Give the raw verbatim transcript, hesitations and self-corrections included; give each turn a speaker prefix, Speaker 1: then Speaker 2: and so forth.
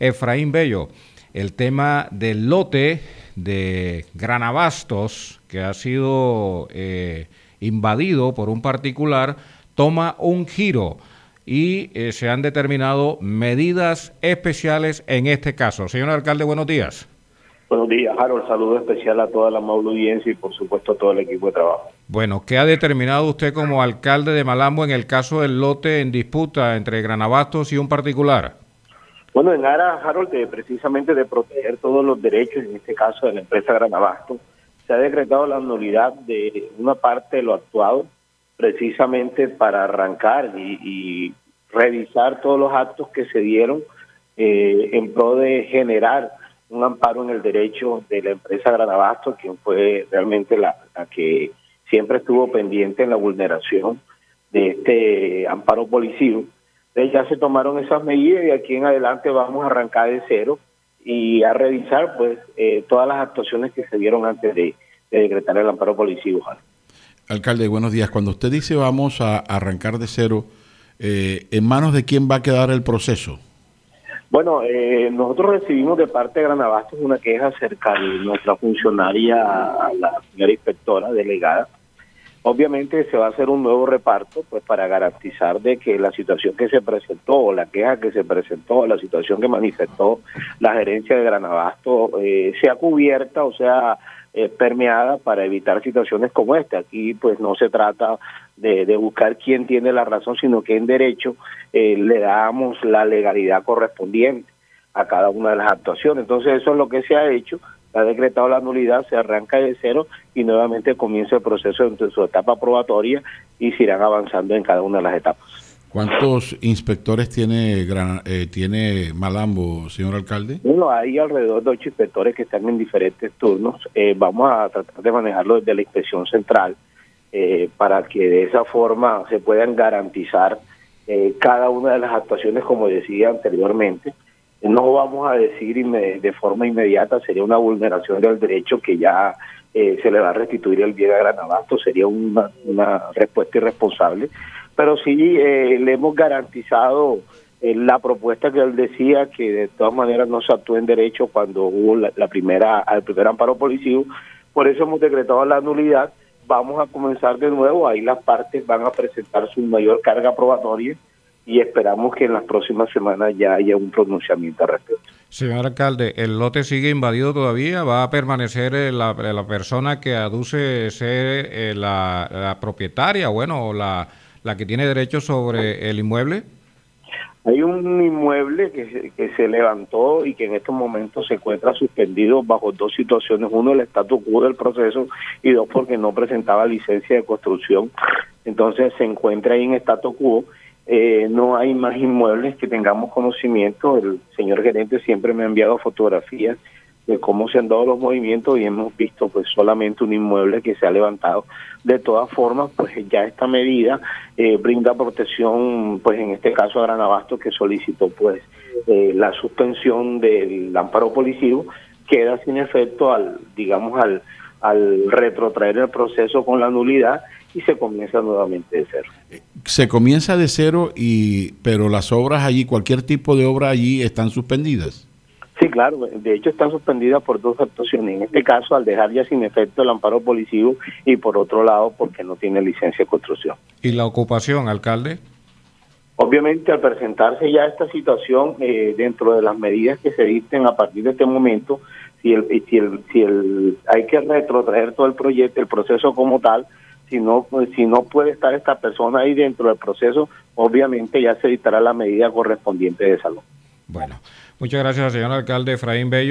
Speaker 1: Efraín Bello. El tema del lote de Granabastos, que ha sido eh, invadido por un particular, toma un giro y eh, se han determinado medidas especiales en este caso. Señor alcalde, buenos días.
Speaker 2: Buenos días, Harold. Saludo especial a toda la amable audiencia y por supuesto a todo el equipo de trabajo.
Speaker 1: Bueno, ¿qué ha determinado usted como alcalde de Malambo en el caso del lote en disputa entre Granabastos y un particular?
Speaker 2: Bueno, en aras, Harold, de, precisamente de proteger todos los derechos, en este caso de la empresa Granabastos, se ha decretado la nulidad de una parte de lo actuado, precisamente para arrancar y, y revisar todos los actos que se dieron eh, en pro de generar un amparo en el derecho de la empresa Granabastos, quien fue realmente la, la que siempre estuvo pendiente en la vulneración de este amparo policivo. Entonces ya se tomaron esas medidas y aquí en adelante vamos a arrancar de cero y a revisar pues eh, todas las actuaciones que se dieron antes de, de decretar el amparo policivo.
Speaker 3: Alcalde, buenos días. Cuando usted dice vamos a arrancar de cero, eh, ¿en manos de quién va a quedar el proceso?
Speaker 2: Bueno, eh, nosotros recibimos de parte de Granabastos una queja acerca de nuestra funcionaria, la señora inspectora delegada. Obviamente se va a hacer un nuevo reparto pues para garantizar de que la situación que se presentó, o la queja que se presentó, la situación que manifestó la gerencia de Granabastos eh, sea cubierta o sea eh, permeada para evitar situaciones como esta. Aquí pues no se trata de, de buscar quién tiene la razón, sino que en derecho eh, le damos la legalidad correspondiente a cada una de las actuaciones. Entonces eso es lo que se ha hecho. Ha decretado la nulidad, se arranca de cero y nuevamente comienza el proceso en su etapa probatoria y se irán avanzando en cada una de las etapas.
Speaker 3: ¿Cuántos inspectores tiene Gran, eh, tiene Malambo, señor alcalde?
Speaker 2: Bueno, hay alrededor de ocho inspectores que están en diferentes turnos. Eh, vamos a tratar de manejarlo desde la inspección central eh, para que de esa forma se puedan garantizar eh, cada una de las actuaciones, como decía anteriormente. No vamos a decir de forma inmediata, sería una vulneración del derecho que ya eh, se le va a restituir el bien a Granabastos, sería una, una respuesta irresponsable, pero sí eh, le hemos garantizado eh, la propuesta que él decía, que de todas maneras no se actúa en derecho cuando hubo la, la primera, el primer amparo policivo. Por eso hemos decretado la nulidad. Vamos a comenzar de nuevo, ahí las partes van a presentar su mayor carga probatoria y esperamos que en las próximas semanas ya haya un pronunciamiento al respecto.
Speaker 1: Señor alcalde, ¿el lote sigue invadido todavía? ¿Va a permanecer eh, la, la persona que aduce ser eh, la, la propietaria, bueno, la, la que tiene derecho sobre el inmueble?
Speaker 2: Hay un inmueble que se, que se levantó y que en estos momentos se encuentra suspendido bajo dos situaciones. Uno, el statu quo del proceso, y dos, porque no presentaba licencia de construcción. Entonces se encuentra ahí en statu quo. Eh, no hay más inmuebles que tengamos conocimiento. El señor gerente siempre me ha enviado fotografías de cómo se han dado los movimientos y hemos visto pues solamente un inmueble que se ha levantado. De todas formas, pues ya esta medida eh, brinda protección, pues en este caso a Granabastos, que solicitó pues eh, la suspensión del amparo policivo, queda sin efecto al, digamos, al, al retrotraer el proceso con la nulidad y se comienza nuevamente de cero.
Speaker 3: Se comienza de cero, y pero las obras allí, cualquier tipo de obra allí, están suspendidas.
Speaker 2: Sí, claro, de hecho están suspendidas por dos actuaciones. En este caso, al dejar ya sin efecto el amparo policivo, y por otro lado, porque no tiene licencia de construcción.
Speaker 1: ¿Y la ocupación, alcalde?
Speaker 2: Obviamente, al presentarse ya esta situación, eh, dentro de las medidas que se dicten a partir de este momento, si el, si el, si el, hay que retrotraer todo el proyecto, el proceso como tal. Si no, si no puede estar esta persona ahí dentro del proceso, obviamente ya se dictará la medida correspondiente de salud.
Speaker 1: Bueno, muchas gracias, señor alcalde Efraín Bello.